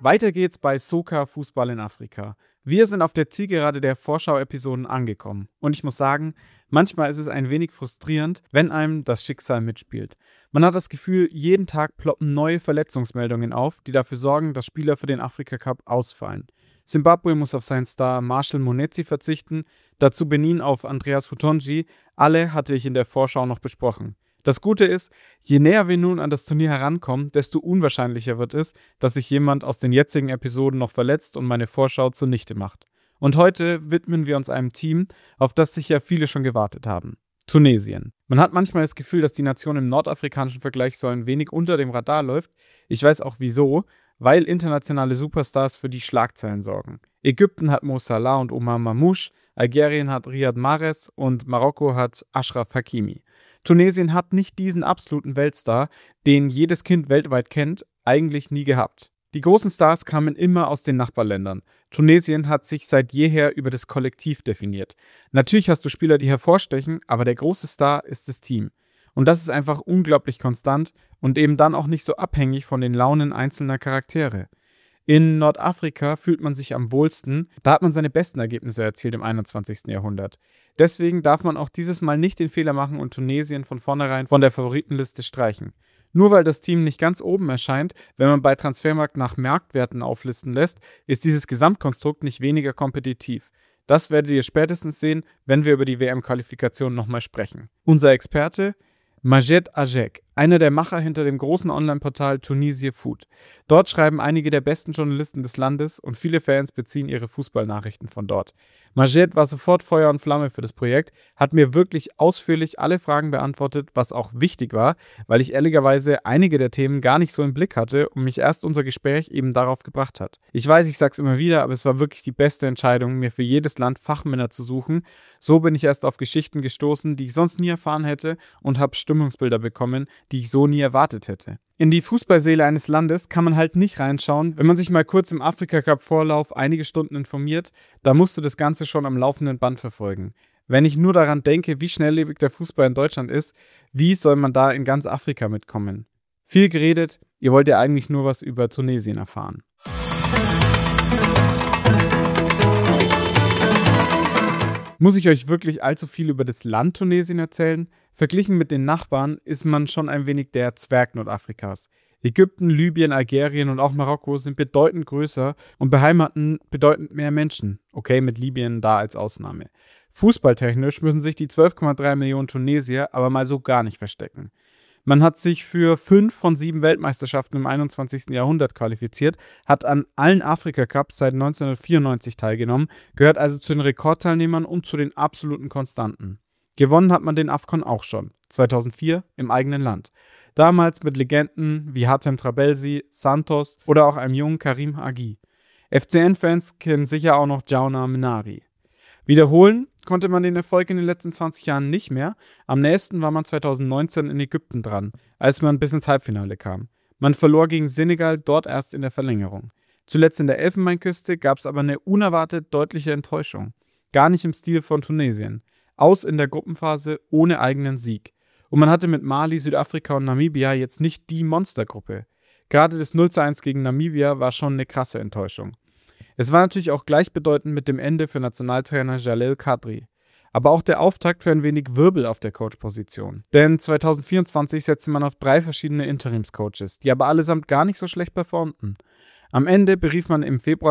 Weiter geht's bei Soka Fußball in Afrika. Wir sind auf der Zielgerade der Vorschau-Episoden angekommen. Und ich muss sagen, manchmal ist es ein wenig frustrierend, wenn einem das Schicksal mitspielt. Man hat das Gefühl, jeden Tag ploppen neue Verletzungsmeldungen auf, die dafür sorgen, dass Spieler für den Afrika-Cup ausfallen. Zimbabwe muss auf seinen Star Marshall Monetsi verzichten, dazu Benin auf Andreas Hutonji. Alle hatte ich in der Vorschau noch besprochen. Das Gute ist, je näher wir nun an das Turnier herankommen, desto unwahrscheinlicher wird es, dass sich jemand aus den jetzigen Episoden noch verletzt und meine Vorschau zunichte macht. Und heute widmen wir uns einem Team, auf das sicher viele schon gewartet haben. Tunesien. Man hat manchmal das Gefühl, dass die Nation im nordafrikanischen Vergleich so ein wenig unter dem Radar läuft. Ich weiß auch wieso, weil internationale Superstars für die Schlagzeilen sorgen. Ägypten hat Mo Salah und Omar Mamouche, Algerien hat Riyad Mahrez und Marokko hat Achraf Hakimi. Tunesien hat nicht diesen absoluten Weltstar, den jedes Kind weltweit kennt, eigentlich nie gehabt. Die großen Stars kamen immer aus den Nachbarländern. Tunesien hat sich seit jeher über das Kollektiv definiert. Natürlich hast du Spieler, die hervorstechen, aber der große Star ist das Team. Und das ist einfach unglaublich konstant und eben dann auch nicht so abhängig von den Launen einzelner Charaktere. In Nordafrika fühlt man sich am wohlsten, da hat man seine besten Ergebnisse erzielt im 21. Jahrhundert. Deswegen darf man auch dieses Mal nicht den Fehler machen und Tunesien von vornherein von der Favoritenliste streichen. Nur weil das Team nicht ganz oben erscheint, wenn man bei Transfermarkt nach Marktwerten auflisten lässt, ist dieses Gesamtkonstrukt nicht weniger kompetitiv. Das werdet ihr spätestens sehen, wenn wir über die WM-Qualifikation nochmal sprechen. Unser Experte? Majed Ajek, einer der Macher hinter dem großen Online-Portal Tunisia Food. Dort schreiben einige der besten Journalisten des Landes und viele Fans beziehen ihre Fußballnachrichten von dort. Majed war sofort Feuer und Flamme für das Projekt, hat mir wirklich ausführlich alle Fragen beantwortet, was auch wichtig war, weil ich ehrlicherweise einige der Themen gar nicht so im Blick hatte und mich erst unser Gespräch eben darauf gebracht hat. Ich weiß, ich sag's immer wieder, aber es war wirklich die beste Entscheidung, mir für jedes Land Fachmänner zu suchen. So bin ich erst auf Geschichten gestoßen, die ich sonst nie erfahren hätte und habe Stimmungsbilder bekommen, die ich so nie erwartet hätte. In die Fußballseele eines Landes kann man halt nicht reinschauen, wenn man sich mal kurz im Afrika-Cup-Vorlauf einige Stunden informiert, da musst du das Ganze schon am laufenden Band verfolgen. Wenn ich nur daran denke, wie schnelllebig der Fußball in Deutschland ist, wie soll man da in ganz Afrika mitkommen? Viel geredet, ihr wollt ja eigentlich nur was über Tunesien erfahren. Muss ich euch wirklich allzu viel über das Land Tunesien erzählen? Verglichen mit den Nachbarn ist man schon ein wenig der Zwerg Nordafrikas. Ägypten, Libyen, Algerien und auch Marokko sind bedeutend größer und beheimaten bedeutend mehr Menschen. Okay, mit Libyen da als Ausnahme. Fußballtechnisch müssen sich die 12,3 Millionen Tunesier aber mal so gar nicht verstecken. Man hat sich für 5 von 7 Weltmeisterschaften im 21. Jahrhundert qualifiziert, hat an allen Afrika-Cups seit 1994 teilgenommen, gehört also zu den Rekordteilnehmern und zu den absoluten Konstanten. Gewonnen hat man den AFCON auch schon, 2004 im eigenen Land. Damals mit Legenden wie Hatem Trabelsi, Santos oder auch einem jungen Karim Agi. FCN-Fans kennen sicher auch noch Djauna Minari. Wiederholen konnte man den Erfolg in den letzten 20 Jahren nicht mehr. Am nächsten war man 2019 in Ägypten dran, als man bis ins Halbfinale kam. Man verlor gegen Senegal dort erst in der Verlängerung. Zuletzt in der Elfenbeinküste gab es aber eine unerwartet deutliche Enttäuschung. Gar nicht im Stil von Tunesien. Aus in der Gruppenphase ohne eigenen Sieg. Und man hatte mit Mali, Südafrika und Namibia jetzt nicht die Monstergruppe. Gerade das 0:1 gegen Namibia war schon eine krasse Enttäuschung. Es war natürlich auch gleichbedeutend mit dem Ende für Nationaltrainer Jalel Kadri. Aber auch der Auftakt für ein wenig Wirbel auf der Coach-Position. Denn 2024 setzte man auf 3 verschiedene Interimscoaches, die aber allesamt gar nicht so schlecht performten. Am Ende berief man im Februar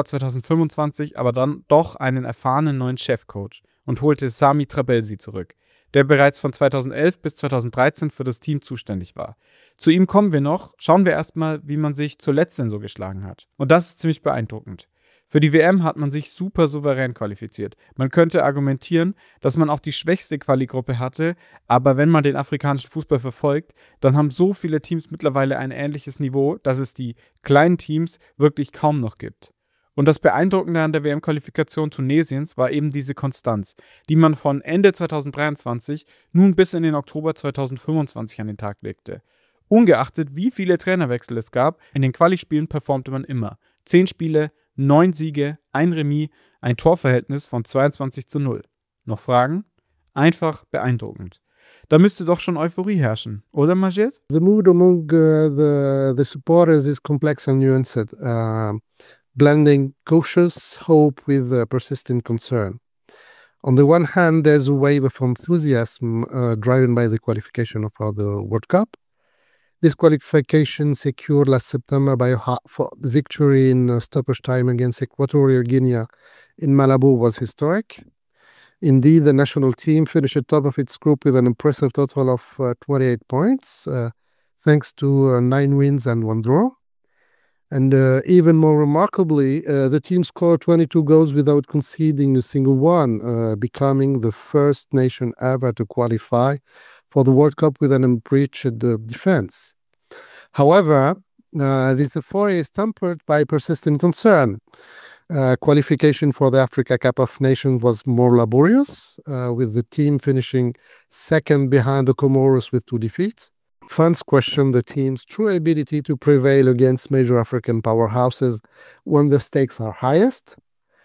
2025 aber dann doch einen erfahrenen neuen Chefcoach und holte Sami Trabelsi zurück, der bereits von 2011 bis 2013 für das Team zuständig war. Zu ihm kommen wir noch, schauen wir erstmal, wie man sich zuletzt denn so geschlagen hat. Und das ist ziemlich beeindruckend. Für die WM hat man sich super souverän qualifiziert. Man könnte argumentieren, dass man auch die schwächste Quali-Gruppe hatte, aber wenn man den afrikanischen Fußball verfolgt, dann haben so viele Teams mittlerweile ein ähnliches Niveau, dass es die kleinen Teams wirklich kaum noch gibt. Und das Beeindruckende an der WM-Qualifikation Tunesiens war eben diese Konstanz, die man von Ende 2023 nun bis in den Oktober 2025 an den Tag legte. Ungeachtet, wie viele Trainerwechsel es gab, in den Quali-Spielen performte man immer. 10 Spiele, 9 Siege, 1 Remis, ein Torverhältnis von 22:0. Noch Fragen? Einfach beeindruckend. Da müsste doch schon Euphorie herrschen, oder Majid? The mood among the supporters is complex and nuanced, blending cautious hope with persistent concern. On the one hand, there's a wave of enthusiasm driven by the qualification for the World Cup. This qualification secured last September by a hard-fought victory in stoppage time against Equatorial Guinea in Malabo was historic. Indeed, the national team finished at top of its group with an impressive total of 28 points, thanks to 9 wins and 1 draw. And even more remarkably, the team scored 22 goals without conceding a single one, becoming the first nation ever to qualify for the World Cup with an unbreached defense. However, this euphoria is tempered by persistent concern. Qualification for the Africa Cup of Nations was more laborious, with the team finishing second behind the Comoros with 2 defeats. Fans question the team's true ability to prevail against major African powerhouses when the stakes are highest.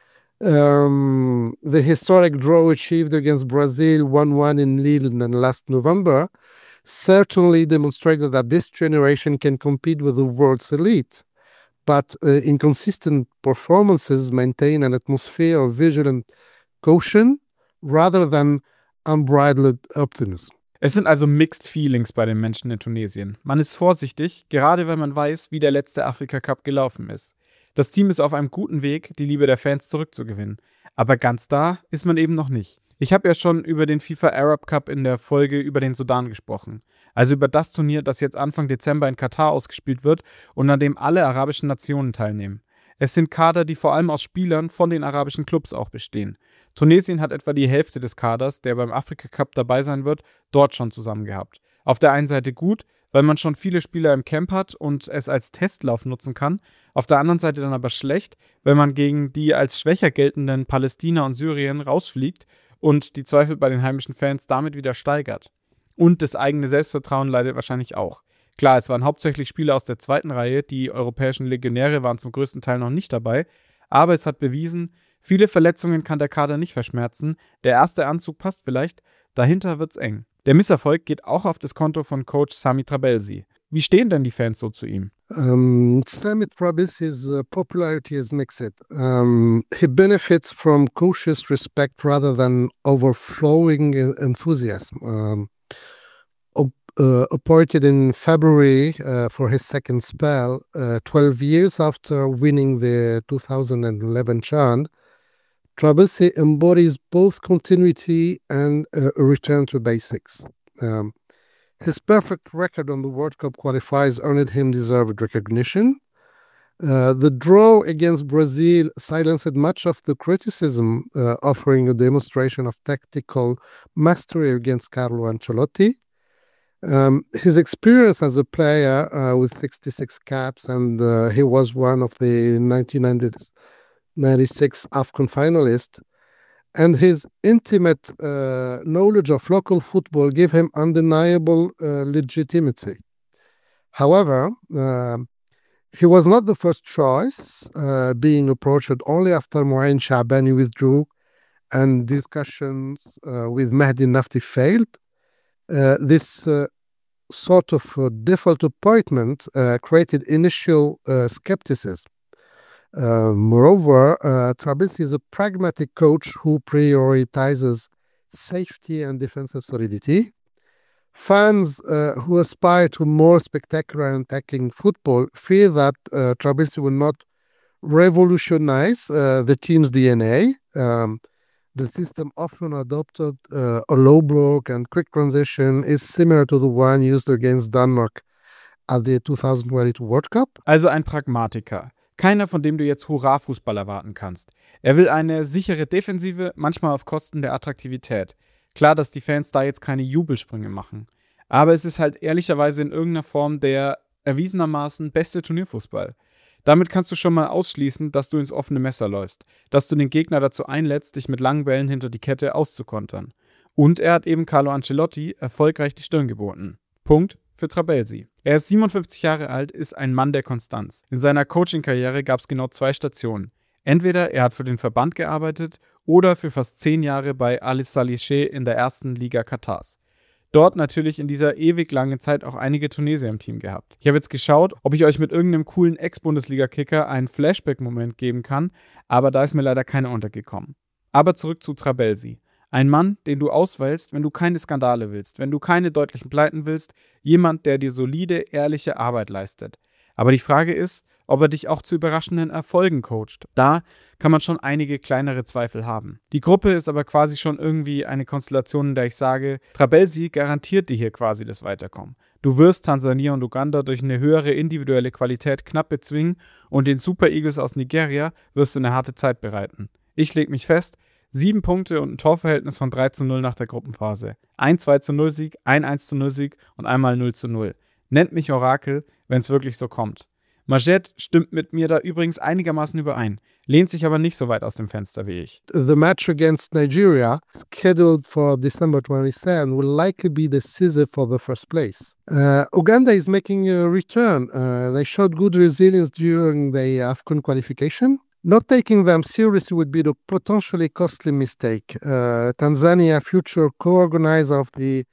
The historic draw achieved against Brazil 1-1 in Lille last November certainly demonstrated that this generation can compete with the world's elite, but inconsistent performances maintain an atmosphere of vigilant caution rather than unbridled optimism. Es sind also Mixed Feelings bei den Menschen in Tunesien. Man ist vorsichtig, gerade wenn man weiß, wie der letzte Afrika-Cup gelaufen ist. Das Team ist auf einem guten Weg, die Liebe der Fans zurückzugewinnen. Aber ganz da ist man eben noch nicht. Ich habe ja schon über den FIFA Arab Cup in der Folge über den Sudan gesprochen. Also über das Turnier, das jetzt Anfang Dezember in Katar ausgespielt wird und an dem alle arabischen Nationen teilnehmen. Es sind Kader, die vor allem aus Spielern von den arabischen Clubs auch bestehen. Tunesien hat etwa die Hälfte des Kaders, der beim Afrika Cup dabei sein wird, dort schon zusammen gehabt. Auf der einen Seite gut, weil man schon viele Spieler im Camp hat und es als Testlauf nutzen kann. Auf der anderen Seite dann aber schlecht, wenn man gegen die als schwächer geltenden Palästina und Syrien rausfliegt und die Zweifel bei den heimischen Fans damit wieder steigert. Und das eigene Selbstvertrauen leidet wahrscheinlich auch. Klar, es waren hauptsächlich Spieler aus der zweiten Reihe, die europäischen Legionäre waren zum größten Teil noch nicht dabei, aber es hat bewiesen, viele Verletzungen kann der Kader nicht verschmerzen, der erste Anzug passt vielleicht, dahinter wird's eng. Der Misserfolg geht auch auf das Konto von Coach Sami Trabelsi. Wie stehen denn die Fans so zu ihm? Sami Trabelsi's popularity is mixed. He benefits from cautious respect rather than overflowing enthusiasm. Appointed in February for his second spell, 12 years after winning the 2011 CHAN, Trabelsi embodies both continuity and a return to basics. His perfect record on the World Cup qualifiers earned him deserved recognition. The draw against Brazil silenced much of the criticism, offering a demonstration of tactical mastery against Carlo Ancelotti. His experience as a player with 66 caps, and he was one of the 1996 AFCON finalists, and his intimate knowledge of local football gave him undeniable legitimacy. However, he was not the first choice, being approached only after Mouin Shabani withdrew and discussions with Mehdi Nafti failed. This sort of default appointment created initial skepticism. Moreover, Trabelsi is a pragmatic coach who prioritizes safety and defensive solidity. Fans who aspire to more spectacular and attacking football fear that Trabelsi will not revolutionize the team's DNA. The system often adopted a low block and quick transition is similar to the one used against Denmark at the 2022 World Cup. Also ein Pragmatiker. Keiner, von dem du jetzt Hurra-Fußball erwarten kannst. Er will eine sichere Defensive, manchmal auf Kosten der Attraktivität. Klar, dass die Fans da jetzt keine Jubelsprünge machen. Aber es ist halt ehrlicherweise in irgendeiner Form der erwiesenermaßen beste Turnierfußball. Damit kannst du schon mal ausschließen, dass du ins offene Messer läufst, dass du den Gegner dazu einlädst, dich mit langen Bällen hinter die Kette auszukontern. Und er hat eben Carlo Ancelotti erfolgreich die Stirn geboten. Punkt für Trabelsi. Er ist 57 Jahre alt, ist ein Mann der Konstanz. In seiner Coaching-Karriere gab es genau 2 Stationen. Entweder er hat für den Verband gearbeitet oder für fast 10 Jahre bei Al Saliheh in der ersten Liga Katars. Dort natürlich in dieser ewig langen Zeit auch einige Tunesier im Team gehabt. Ich habe jetzt geschaut, ob ich euch mit irgendeinem coolen Ex-Bundesliga-Kicker einen Flashback-Moment geben kann, aber da ist mir leider keiner untergekommen. Aber zurück zu Trabelsi. Ein Mann, den du auswählst, wenn du keine Skandale willst, wenn du keine deutlichen Pleiten willst, jemand, der dir solide, ehrliche Arbeit leistet. Aber die Frage ist, ob er dich auch zu überraschenden Erfolgen coacht. Da kann man schon einige kleinere Zweifel haben. Die Gruppe ist aber quasi schon irgendwie eine Konstellation, in der ich sage, Trabelsi garantiert dir hier quasi das Weiterkommen. Du wirst Tansania und Uganda durch eine höhere individuelle Qualität knapp bezwingen und den Super Eagles aus Nigeria wirst du eine harte Zeit bereiten. Ich lege mich fest, 7 Punkte und ein Torverhältnis von 3:0 nach der Gruppenphase. Ein 2:0-Sieg, ein 1:0-Sieg und einmal 0:0. Nennt mich Orakel, wenn es wirklich so kommt. Majed stimmt mit mir da übrigens einigermaßen überein, lehnt sich aber nicht so weit aus dem Fenster wie ich. The match against Nigeria, scheduled for December 27, will likely be decisive for the first place. Uganda is making a return. They showed good resilience during the AFCON qualification. Not taking them seriously would be a potentially costly mistake. Tanzania, future co-organizer of the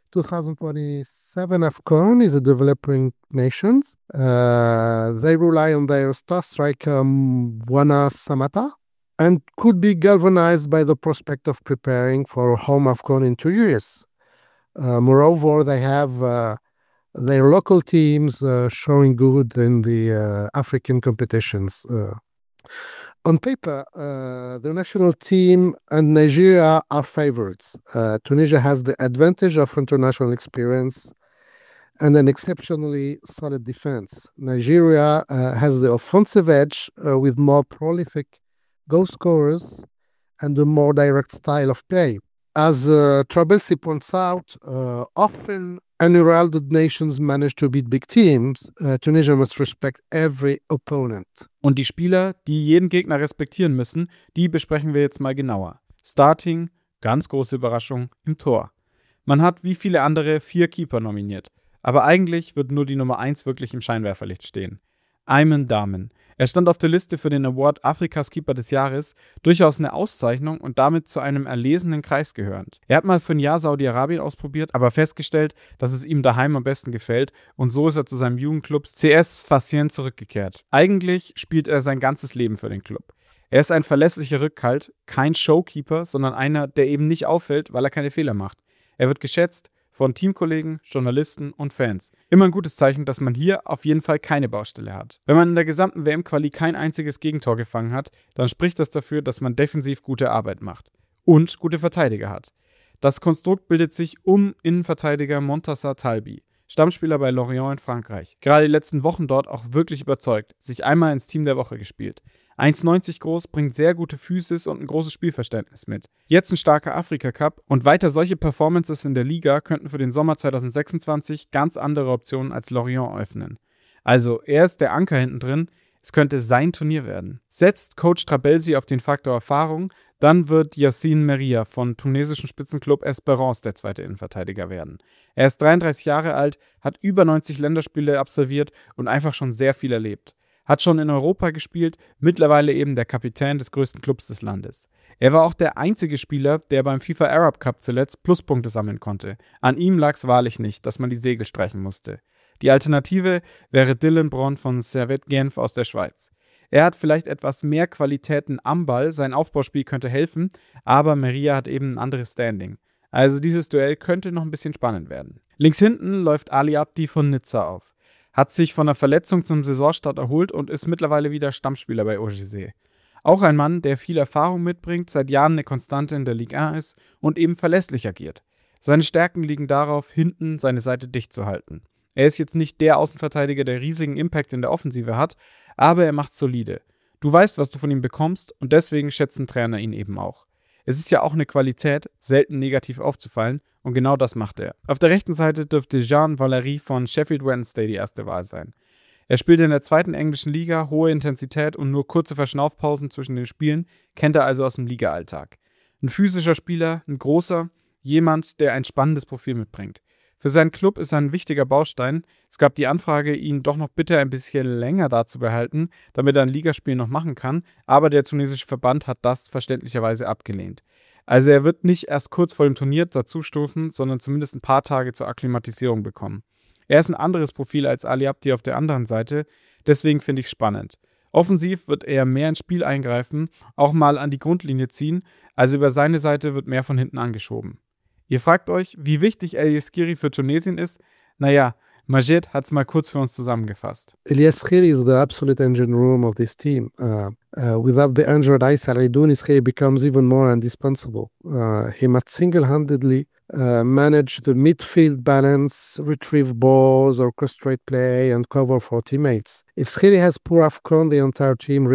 2027 AFCON, is a developing nation. They rely on their star striker Mwana Samata and could be galvanized by the prospect of preparing for a home AFCON in 2 years. Moreover, they have their local teams showing good in the African competitions. On paper, the national team and Nigeria are favorites. Tunisia has the advantage of international experience and an exceptionally solid defense. Nigeria has the offensive edge with more prolific goal scorers and a more direct style of play. As Trabelsi points out, often unheralded nations manage to beat big teams. Tunisia must respect every opponent. Und die Spieler, die jeden Gegner respektieren müssen, die besprechen wir jetzt mal genauer. Starting, ganz große Überraschung, im Tor. Man hat wie viele andere 4 Keeper nominiert. Aber eigentlich wird nur die Nummer 1 wirklich im Scheinwerferlicht stehen. Ayman Damen. Er stand auf der Liste für den Award Afrikas Keeper des Jahres, durchaus eine Auszeichnung und damit zu einem erlesenen Kreis gehörend. Er hat mal für ein Jahr Saudi-Arabien ausprobiert, aber festgestellt, dass es ihm daheim am besten gefällt und so ist er zu seinem Jugendclub CS Sfaxien zurückgekehrt. Eigentlich spielt er sein ganzes Leben für den Club. Er ist ein verlässlicher Rückhalt, kein Showkeeper, sondern einer, der eben nicht auffällt, weil er keine Fehler macht. Er wird geschätzt von Teamkollegen, Journalisten und Fans. Immer ein gutes Zeichen, dass man hier auf jeden Fall keine Baustelle hat. Wenn man in der gesamten WM-Quali kein einziges Gegentor gefangen hat, dann spricht das dafür, dass man defensiv gute Arbeit macht und gute Verteidiger hat. Das Konstrukt bildet sich um Innenverteidiger Montassar Talbi, Stammspieler bei Lorient in Frankreich. Gerade die letzten Wochen dort auch wirklich überzeugt, sich einmal ins Team der Woche gespielt. 1,90 groß, bringt sehr gute Physis und ein großes Spielverständnis mit. Jetzt ein starker Afrika-Cup und weiter solche Performances in der Liga könnten für den Sommer 2026 ganz andere Optionen als Lorient öffnen. Also er ist der Anker hinten drin, es könnte sein Turnier werden. Setzt Coach Trabelsi auf den Faktor Erfahrung, dann wird Yassine Meria von tunesischen Spitzenklub Espérance der zweite Innenverteidiger werden. Er ist 33 Jahre alt, hat über 90 Länderspiele absolviert und einfach schon sehr viel erlebt. Hat schon in Europa gespielt, mittlerweile eben der Kapitän des größten Clubs des Landes. Er war auch der einzige Spieler, der beim FIFA Arab Cup zuletzt Pluspunkte sammeln konnte. An ihm lag es wahrlich nicht, dass man die Segel streichen musste. Die Alternative wäre Dylan Bron von Servette Genf aus der Schweiz. Er hat vielleicht etwas mehr Qualitäten am Ball, sein Aufbauspiel könnte helfen, aber Meria hat eben ein anderes Standing. Also dieses Duell könnte noch ein bisschen spannend werden. Links hinten läuft Ali Abdi von Nizza auf. Hat sich von der Verletzung zum Saisonstart erholt und ist mittlerweile wieder Stammspieler bei OGC. Auch ein Mann, der viel Erfahrung mitbringt, seit Jahren eine Konstante in der Ligue 1 ist und eben verlässlich agiert. Seine Stärken liegen darauf, hinten seine Seite dicht zu halten. Er ist jetzt nicht der Außenverteidiger, der riesigen Impact in der Offensive hat, aber er macht solide. Du weißt, was du von ihm bekommst und deswegen schätzen Trainer ihn eben auch. Es ist ja auch eine Qualität, selten negativ aufzufallen und genau das macht er. Auf der rechten Seite dürfte Jean Valery von Sheffield Wednesday die erste Wahl sein. Er spielt in der zweiten englischen Liga, hohe Intensität und nur kurze Verschnaufpausen zwischen den Spielen, kennt er also aus dem Liga-Alltag. Ein physischer Spieler, ein großer, jemand, der ein spannendes Profil mitbringt. Für seinen Club ist er ein wichtiger Baustein. Es gab die Anfrage, ihn doch noch bitte ein bisschen länger da zu behalten, damit er ein Ligaspiel noch machen kann, aber der tunesische Verband hat das verständlicherweise abgelehnt. Also er wird nicht erst kurz vor dem Turnier dazustoßen, sondern zumindest ein paar Tage zur Akklimatisierung bekommen. Er ist ein anderes Profil als Ali Abdi auf der anderen Seite, deswegen finde ich spannend. Offensiv wird er mehr ins Spiel eingreifen, auch mal an die Grundlinie ziehen, also über seine Seite wird mehr von hinten angeschoben. Ihr fragt euch, wie wichtig Elias Skiri für Tunesien ist? Naja, Majed hat es mal kurz für uns zusammengefasst. Elias Skiri is the absolute engine room of this team. Without the injured Issa Al-Aidouni, Skiri becomes even more indispensable. He must single-handedly manage the midfield balance, retrieve balls, orchestrate play, and cover for teammates. If Skiri has poor AFCON, the entire team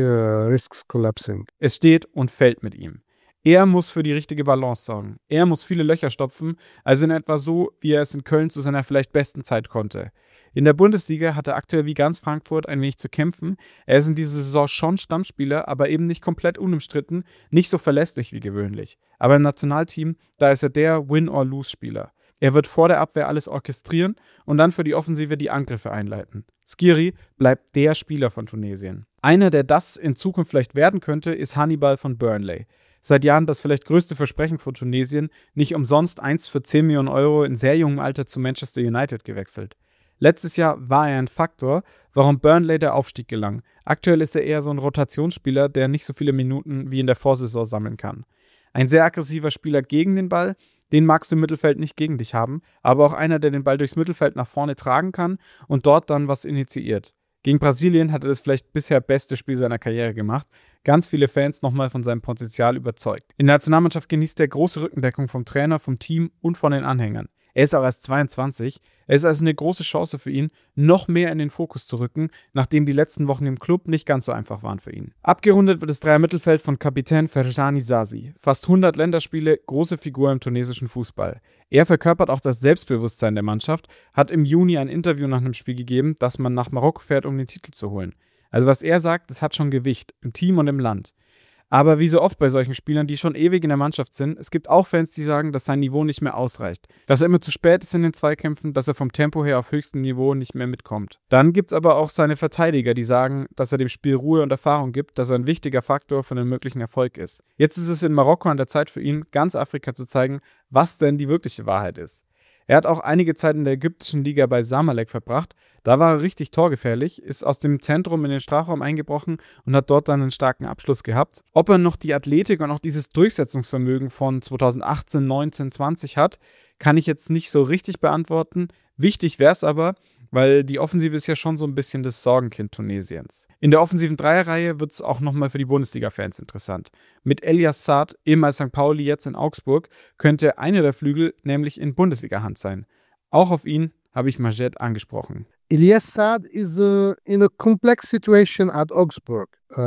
risks collapsing. Es steht und fällt mit ihm. Er muss für die richtige Balance sorgen. Er muss viele Löcher stopfen, also in etwa so, wie er es in Köln zu seiner vielleicht besten Zeit konnte. In der Bundesliga hat er aktuell wie ganz Frankfurt ein wenig zu kämpfen. Er ist in dieser Saison schon Stammspieler, aber eben nicht komplett unumstritten, nicht so verlässlich wie gewöhnlich. Aber im Nationalteam, da ist er der Win-or-Lose-Spieler. Er wird vor der Abwehr alles orchestrieren und dann für die Offensive die Angriffe einleiten. Skiri bleibt der Spieler von Tunesien. Einer, der das in Zukunft vielleicht werden könnte, ist Hannibal von Burnley. Seit Jahren das vielleicht größte Versprechen von Tunesien, nicht umsonst einst für 10 Millionen Euro in sehr jungem Alter zu Manchester United gewechselt. Letztes Jahr war er ein Faktor, warum Burnley der Aufstieg gelang. Aktuell ist er eher so ein Rotationsspieler, der nicht so viele Minuten wie in der Vorsaison sammeln kann. Ein sehr aggressiver Spieler gegen den Ball, den magst du im Mittelfeld nicht gegen dich haben, aber auch einer, der den Ball durchs Mittelfeld nach vorne tragen kann und dort dann was initiiert. Gegen Brasilien hat er das vielleicht bisher beste Spiel seiner Karriere gemacht. Ganz viele Fans nochmal von seinem Potenzial überzeugt. In der Nationalmannschaft genießt er große Rückendeckung vom Trainer, vom Team und von den Anhängern. Er ist auch erst 22. Es ist also eine große Chance für ihn, noch mehr in den Fokus zu rücken, nachdem die letzten Wochen im Club nicht ganz so einfach waren für ihn. Abgerundet wird das Dreier-Mittelfeld von Kapitän Ferjani Sasi. Fast 100 Länderspiele, große Figur im tunesischen Fußball. Er verkörpert auch das Selbstbewusstsein der Mannschaft, hat im Juni ein Interview nach einem Spiel gegeben, dass man nach Marokko fährt, um den Titel zu holen. Also was er sagt, das hat schon Gewicht, im Team und im Land. Aber wie so oft bei solchen Spielern, die schon ewig in der Mannschaft sind, es gibt auch Fans, die sagen, dass sein Niveau nicht mehr ausreicht. Dass er immer zu spät ist in den Zweikämpfen, dass er vom Tempo her auf höchstem Niveau nicht mehr mitkommt. Dann gibt es aber auch seine Verteidiger, die sagen, dass er dem Spiel Ruhe und Erfahrung gibt, dass er ein wichtiger Faktor für einen möglichen Erfolg ist. Jetzt ist es in Marokko an der Zeit für ihn, ganz Afrika zu zeigen, was denn die wirkliche Wahrheit ist. Er hat auch einige Zeit in der ägyptischen Liga bei Zamalek verbracht. Da war er richtig torgefährlich, ist aus dem Zentrum in den Strafraum eingebrochen und hat dort dann einen starken Abschluss gehabt. Ob er noch die Athletik und auch dieses Durchsetzungsvermögen von 2018, 19, 20 hat, kann ich jetzt nicht so richtig beantworten. Wichtig wäre es aber, weil die Offensive ist ja schon so ein bisschen das Sorgenkind Tunesiens. In der offensiven Dreierreihe wird es auch nochmal für die Bundesliga-Fans interessant. Mit Elias Saad, ehemals St. Pauli, jetzt in Augsburg, könnte einer der Flügel nämlich in Bundesliga-Hand sein. Auch auf ihn habe ich Majed angesprochen. Elias Saad is in a complex situation at Augsburg,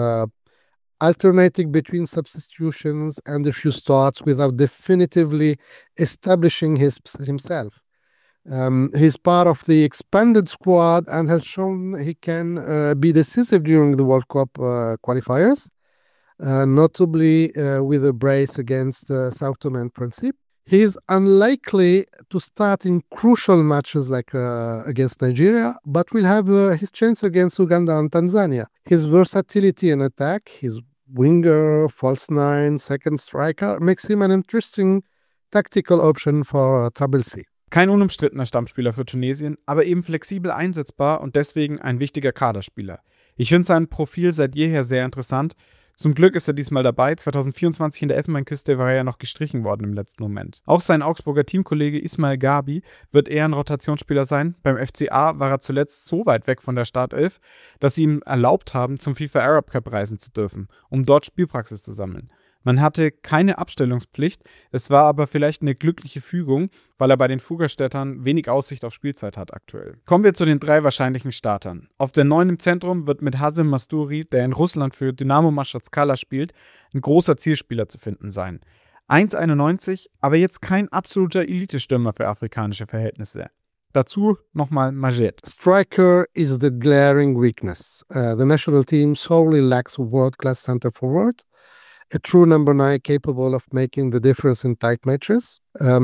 alternating between substitutions and a few starts without definitively establishing himself. He's part of the expanded squad and has shown he can be decisive during the World Cup qualifiers, notably with a brace against Sao Tome and Principe. He's unlikely to start in crucial matches like against Nigeria, but will have his chance against Uganda and Tanzania. His versatility in attack, his winger, false nine, second striker, makes him an interesting tactical option for Trabelsi. Kein unumstrittener Stammspieler für Tunesien, aber eben flexibel einsetzbar und deswegen ein wichtiger Kaderspieler. Ich finde sein Profil seit jeher sehr interessant. Zum Glück ist er diesmal dabei. 2024 in der Elfenbeinküste war er ja noch gestrichen worden im letzten Moment. Auch sein Augsburger Teamkollege Ismail Gabi wird eher ein Rotationsspieler sein. Beim FCA war er zuletzt so weit weg von der Startelf, dass sie ihm erlaubt haben, zum FIFA Arab Cup reisen zu dürfen, um dort Spielpraxis zu sammeln. Man hatte keine Abstellungspflicht, es war aber vielleicht eine glückliche Fügung, weil er bei den Fuggerstädtern wenig Aussicht auf Spielzeit hat aktuell. Kommen wir zu den 3 wahrscheinlichen Startern. Auf der 9 im Zentrum wird mit Hazem Masturi, der in Russland für Dynamo Maschatskala spielt, ein großer Zielspieler zu finden sein. 1,91, aber jetzt kein absoluter Elite-Stürmer für afrikanische Verhältnisse. Dazu nochmal Majed. Striker is the glaring weakness. The national team sorely lacks a world-class center forward. a true number 9 capable of making the difference in tight matches.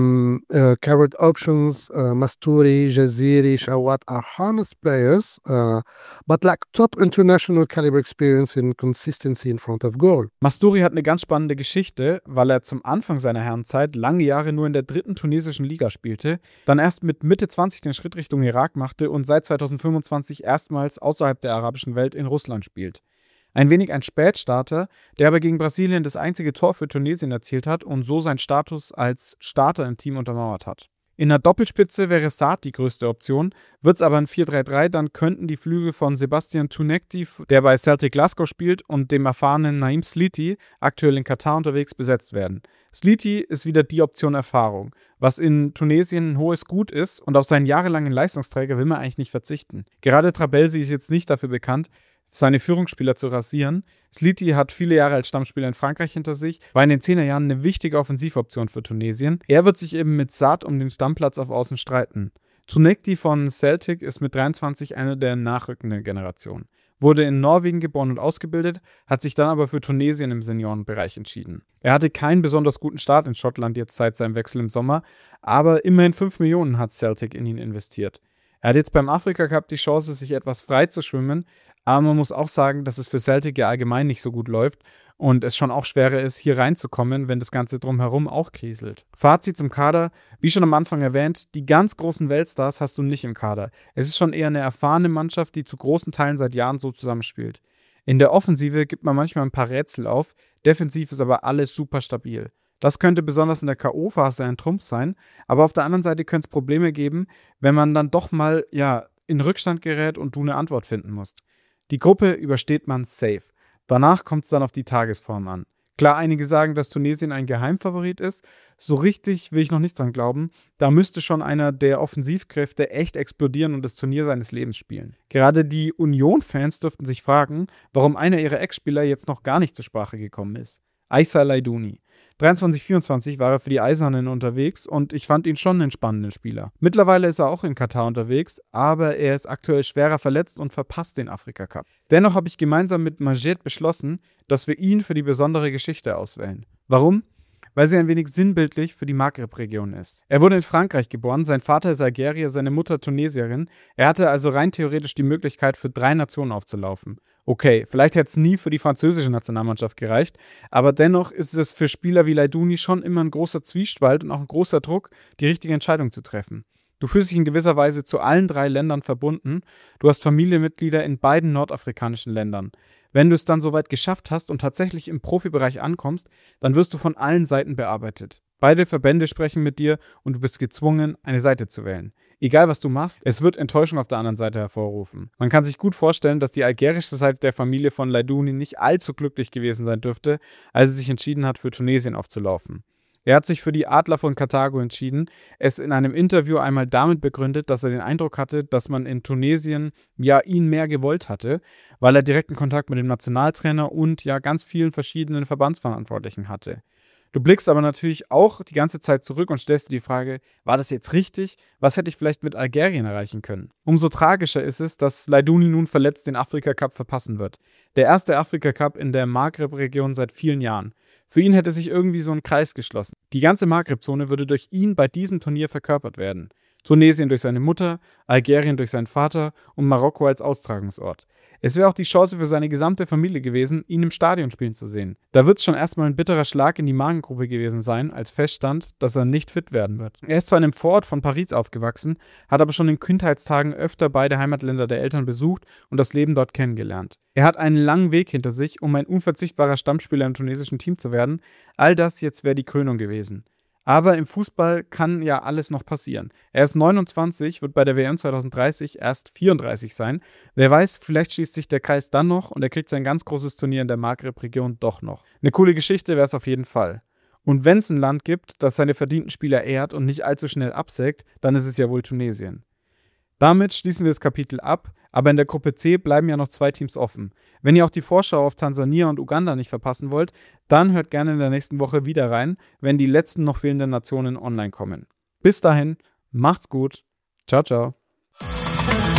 Current options, Masturi, Jaziri, Shawat are harness players, but lack top international caliber experience and consistency in front of goal. Masturi hat eine ganz spannende Geschichte, weil er zum Anfang seiner Herrenzeit lange Jahre nur in der 3. tunesischen Liga spielte, dann erst mit Mitte 20 den Schritt Richtung Irak machte und seit 2025 erstmals außerhalb der arabischen Welt in Russland spielt. Ein wenig ein Spätstarter, der aber gegen Brasilien das einzige Tor für Tunesien erzielt hat und so seinen Status als Starter im Team untermauert hat. In der Doppelspitze wäre Saad die größte Option, wird es aber ein 4-3-3, dann könnten die Flügel von Sebastian Tunekti, der bei Celtic Glasgow spielt, und dem erfahrenen Naim Sliti, aktuell in Katar unterwegs, besetzt werden. Sliti ist wieder die Option Erfahrung, was in Tunesien ein hohes Gut ist und auf seinen jahrelangen Leistungsträger will man eigentlich nicht verzichten. Gerade Trabelsi ist jetzt nicht dafür bekannt, seine Führungsspieler zu rasieren. Sliti hat viele Jahre als Stammspieler in Frankreich hinter sich, war in den 10er Jahren eine wichtige Offensivoption für Tunesien. Er wird sich eben mit Saad um den Stammplatz auf Außen streiten. Tunekti von Celtic ist mit 23 einer der nachrückenden Generationen. Wurde in Norwegen geboren und ausgebildet, hat sich dann aber für Tunesien im Seniorenbereich entschieden. Er hatte keinen besonders guten Start in Schottland jetzt seit seinem Wechsel im Sommer, aber immerhin 5 Millionen hat Celtic in ihn investiert. Er hat jetzt beim Afrika Cup die Chance, sich etwas frei zu schwimmen, aber man muss auch sagen, dass es für Celtic ja allgemein nicht so gut läuft und es schon auch schwerer ist, hier reinzukommen, wenn das Ganze drumherum auch kriselt. Fazit zum Kader: Wie schon am Anfang erwähnt, die ganz großen Weltstars hast du nicht im Kader. Es ist schon eher eine erfahrene Mannschaft, die zu großen Teilen seit Jahren so zusammenspielt. In der Offensive gibt man manchmal ein paar Rätsel auf, defensiv ist aber alles super stabil. Das könnte besonders in der K.O.-Phase ein Trumpf sein, aber auf der anderen Seite könnte es Probleme geben, wenn man dann doch mal in Rückstand gerät und du eine Antwort finden musst. Die Gruppe übersteht man safe. Danach kommt es dann auf die Tagesform an. Klar, einige sagen, dass Tunesien ein Geheimfavorit ist. So richtig will ich noch nicht dran glauben. Da müsste schon einer der Offensivkräfte echt explodieren und das Turnier seines Lebens spielen. Gerade die Union-Fans dürften sich fragen, warum einer ihrer Ex-Spieler jetzt noch gar nicht zur Sprache gekommen ist. Aissa Laidouni. 23-24 war er für die Eisernen unterwegs und ich fand ihn schon einen spannenden Spieler. Mittlerweile ist er auch in Katar unterwegs, aber er ist aktuell schwerer verletzt und verpasst den Afrika Cup. Dennoch habe ich gemeinsam mit Majed beschlossen, dass wir ihn für die besondere Geschichte auswählen. Warum? Weil sie ein wenig sinnbildlich für die Maghreb-Region ist. Er wurde in Frankreich geboren, sein Vater ist Algerier, seine Mutter Tunesierin. Er hatte also rein theoretisch die Möglichkeit, für 3 Nationen aufzulaufen. Okay, vielleicht hätte es nie für die französische Nationalmannschaft gereicht, aber dennoch ist es für Spieler wie Laidouni schon immer ein großer Zwiespalt und auch ein großer Druck, die richtige Entscheidung zu treffen. Du fühlst dich in gewisser Weise zu allen 3 Ländern verbunden. Du hast Familienmitglieder in beiden nordafrikanischen Ländern. Wenn du es dann soweit geschafft hast und tatsächlich im Profibereich ankommst, dann wirst du von allen Seiten bearbeitet. Beide Verbände sprechen mit dir und du bist gezwungen, eine Seite zu wählen. Egal was du machst, es wird Enttäuschung auf der anderen Seite hervorrufen. Man kann sich gut vorstellen, dass die algerische Seite der Familie von Laidouni nicht allzu glücklich gewesen sein dürfte, als er sich entschieden hat, für Tunesien aufzulaufen. Er hat sich für die Adler von Karthago entschieden, es in einem Interview einmal damit begründet, dass er den Eindruck hatte, dass man in Tunesien ihn mehr gewollt hatte, weil er direkten Kontakt mit dem Nationaltrainer und ganz vielen verschiedenen Verbandsverantwortlichen hatte. Du blickst aber natürlich auch die ganze Zeit zurück und stellst dir die Frage, war das jetzt richtig? Was hätte ich vielleicht mit Algerien erreichen können? Umso tragischer ist es, dass Laidouni nun verletzt den Afrika Cup verpassen wird. Der erste Afrika Cup in der Maghreb-Region seit vielen Jahren. Für ihn hätte sich irgendwie so ein Kreis geschlossen. Die ganze Maghreb-Zone würde durch ihn bei diesem Turnier verkörpert werden. Tunesien durch seine Mutter, Algerien durch seinen Vater und Marokko als Austragungsort. Es wäre auch die Chance für seine gesamte Familie gewesen, ihn im Stadion spielen zu sehen. Da wird es schon erstmal ein bitterer Schlag in die Magengrube gewesen sein, als feststand, dass er nicht fit werden wird. Er ist zwar in einem Vorort von Paris aufgewachsen, hat aber schon in Kindheitstagen öfter beide Heimatländer der Eltern besucht und das Leben dort kennengelernt. Er hat einen langen Weg hinter sich, um ein unverzichtbarer Stammspieler im tunesischen Team zu werden. All das jetzt wäre die Krönung gewesen. Aber im Fußball kann ja alles noch passieren. Er ist 29, wird bei der WM 2030 erst 34 sein. Wer weiß, vielleicht schließt sich der Kreis dann noch und er kriegt sein ganz großes Turnier in der Maghreb-Region doch noch. Eine coole Geschichte wäre es auf jeden Fall. Und wenn es ein Land gibt, das seine verdienten Spieler ehrt und nicht allzu schnell absägt, dann ist es ja wohl Tunesien. Damit schließen wir das Kapitel ab, aber in der Gruppe C bleiben ja noch 2 Teams offen. Wenn ihr auch die Vorschau auf Tansania und Uganda nicht verpassen wollt, dann hört gerne in der nächsten Woche wieder rein, wenn die letzten noch fehlenden Nationen online kommen. Bis dahin, macht's gut. Ciao, ciao.